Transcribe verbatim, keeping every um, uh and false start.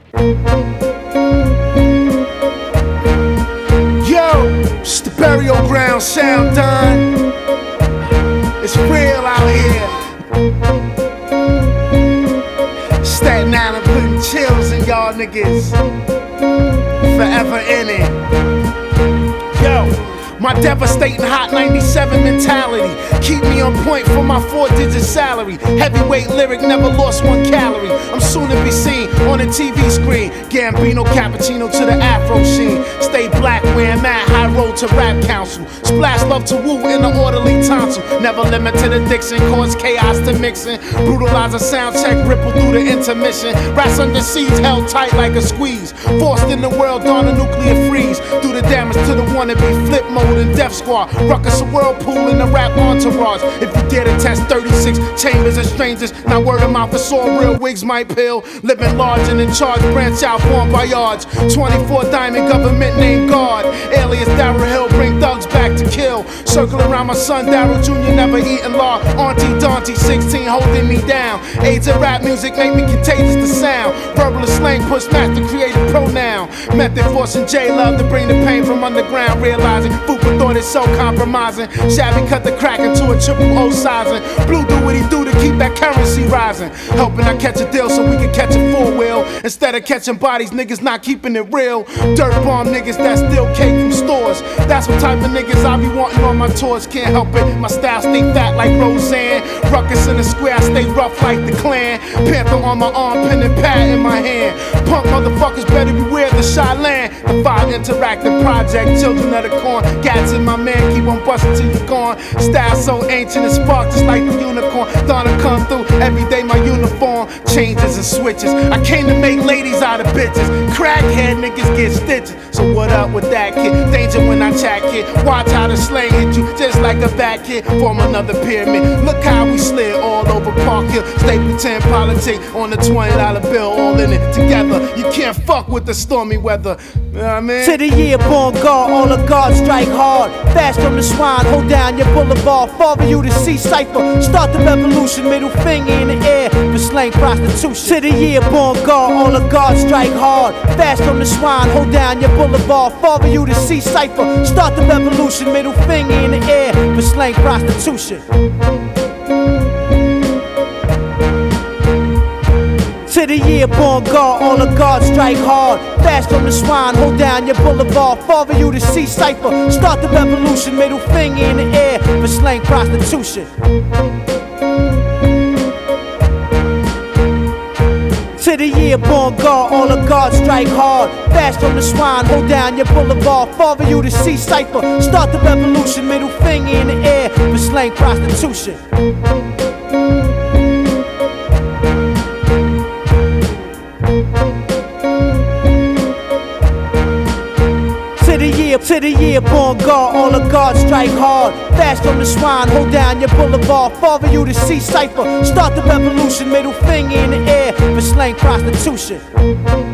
Yo, it's the burial ground sound done. It's real out here. Staten Island putting chills in y'all niggas. Forever in it. Yo, my devastating hot ninety-seven mentality keep me on point for my four-digit salary. Heavyweight lyric, never lost one calorie. I'm soon to be seen on the T V screen. Gambino, cappuccino to the afro sheen. Stay black where I'm at, high road to rap council. Splash love to woo in the orderly tonsil. Never limit to the Dixon, cause chaos to mixing. Brutalize a sound check, ripple through the intermission. Rats under siege, held tight like a squeeze. Forced in the world on a nuclear freeze. Do the damage to the wannabe flip mode and death squad. Ruckus a whirlpool in the rap entourage. If you dare to test thirty-six chambers of strangers, now word of mouth for all real wigs might pill. Living large and in charge, branch out, formed by yards. twenty-four diamond government named guard. Alias Darryl Hill, bring thugs back to kill. Circle around my son Darryl Junior, never eating law. Auntie Dante, sixteen, holding me down. AIDS of rap music make me contagious to sound. Verbal and slang push master creative pronoun. Method forcing J-Love to bring the pain from underground. Realizing Fupa thought it's so compromising. Shabby cut the crack into a triple O sizing. Blue do what he do to keep that currency rising. Helping I catch a deal so we can catch a four wheel. Instead of catching bodies, niggas not keeping it real. Dirt bomb niggas that steal cake from stores. That's what type of niggas I be wanting on my tours. Can't help it, my style stay fat like Roseanne. Ruckus in the square, I stay rough like the Klan. Panther on my arm, pen and pad in my hand. Punk motherfuckers better beware the Shyland. The five interactive project, children of the corn. Gats in my man, keep on busting till you're gone. Style so ancient and spark just like the unicorn. Donna come through every day, my uniform changes and switches. I came to make ladies out of bitches. Crackhead niggas get stitches. So what up with that kid? Danger when I chat kid. Watch how the slang hit you just like a back kid. Form another pyramid. Look how we slid all over Park Hill. Stay pretend politics on the twenty dollar bill. All in it together. You can't fuck with the stormy weather. You know what I mean? To the year born guard, all the guards strike hard. Fast from the swine, hold down your boulevard. Father you to see cipher. Start the revolution, middle finger in the air for slang prostitution. To the year born guard, all the guards strike hard. Fast from the swine, hold down your boulevard. Father you to see cipher. Start the revolution, middle finger in the air for slang prostitution. To the year born guard, all the guards strike hard. Fast from the swine, hold down your boulevard. Father you to see cipher. Start the revolution, middle finger in the air for slang prostitution. To the year born guard, all the guards strike hard. Fast from the swine, hold down your boulevard. Father you to see cipher. Start the revolution, middle finger in the air for slang prostitution. To the year, to the year born guard, all the guards strike hard. Fast from the swine, hold down your boulevard. Father you to see cipher. Start the revolution, middle finger in the air for slang prostitution.